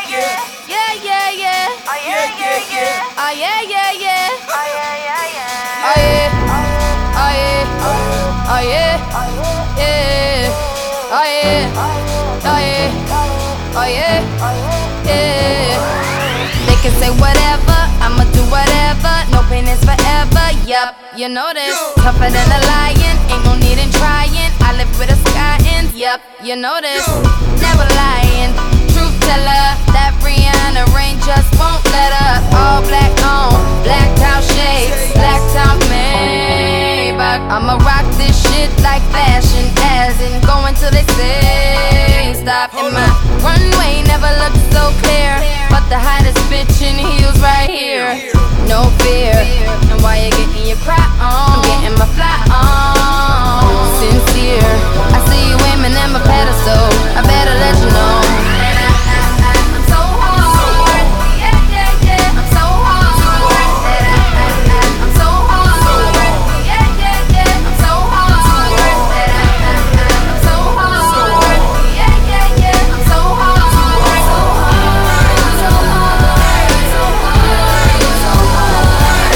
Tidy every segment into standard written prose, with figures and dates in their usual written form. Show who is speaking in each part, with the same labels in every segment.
Speaker 1: Yeah, yeah, yeah. Oh yeah, yeah, yeah. Oh yeah, yeah, yeah. Oh yeah, yeah, yeah. Oh yeah. Oh yeah. Oh yeah. Yeah. Oh yeah. Oh yeah. Oh yeah. Yeah. They can say whatever, I'ma do whatever. No pain is forever. Yup, you know this. Tougher than a lion, ain't no need in trying. I live with a sky in. Yup, you know this. Never lying. Truth teller, that Rihanna rain just won't let up. All black on, blacked out shades, blacked out Maybach. I'ma rock this shit like fashion, as in going till they say stop. And my runway never looked so clear, but the hottest bitch in heels right here. No fear, and while you're getting your cry on, I'm getting my fly on. Sincere, I see you aiming at my pedestal, I better let you know. I'm so hard, yeah, yeah, yeah. I'm so hard, I'm so hard, yeah, yeah, yeah. I'm so hard, I'm so hard, yeah, yeah, yeah. I'm so hard, so hard, so hard, so hard, so hard.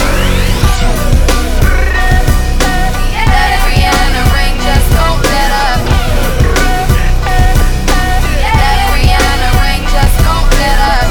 Speaker 1: Yeah, that Rihanna ring just won't let up. Yeah, that Rihanna ring just won't let up.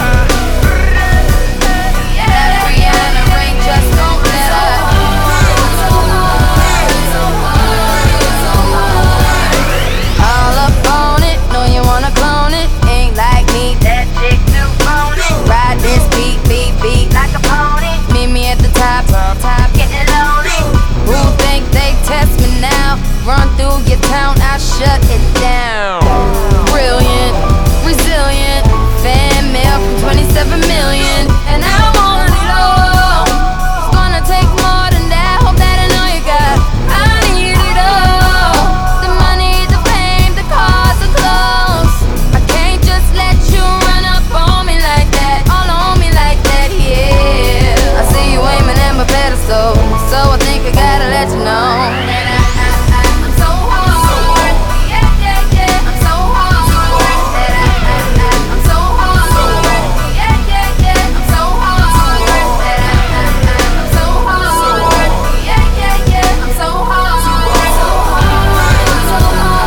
Speaker 1: Yeah, that Rihanna ring just won't let up. So hard, so hard, so hard. All up on it, know you wanna clone it. Ain't like me, that chick too phony. Ride this beat, beat, beat like a pony. Meet me at the top, getting lonely. Who think they test me now? Run through your town, I shut it down. Brilliant, resilient, fan mail from 27 million, and I want it all. It's gonna take more than that. Hope that I know you got. I need it all. The money, the fame, the cars, the clothes. I can't just let you run up on me like that, all on me like that. Yeah, I see you aiming at my pedestal, so I think I gotta let you know. I'm so hard, yeah, yeah, yeah. I'm so hard, I'm so hard, yeah, yeah, yeah. I'm so hard, I'm so hard, yeah, yeah, yeah. I'm so hard, so hard, so hard, so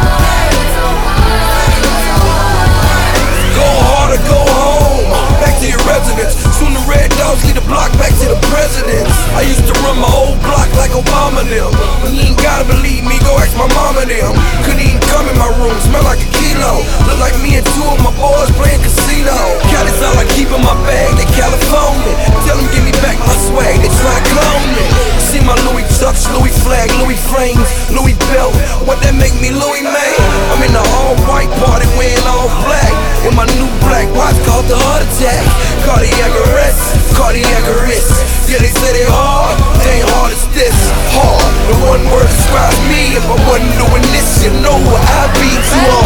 Speaker 1: hard.
Speaker 2: Go hard or go home, back to your residence. Soon the red dogs lead the block back to the presidents. I used to run my whole block like Obama them. When you ain't gotta believe me, go ask my mama them. Couldn't even come in my room, smell like a kilo. Look like me and two of my boys playing casino. Cali's all I keep in my bag, they California. Tell them give me back my swag, they try to clone me. See my Louis Chucks, Louis flag, Louis flames, Louis belt. What that make me Louis man? I'm in the all white party wearing all black. In my new black watch called the heart attack. Cardiac arrest, cardiac arrest. Yeah, they say they hard, they ain't hard as this. Hard, the one word describes me. If I wasn't doing this, you know what I'd be too hard.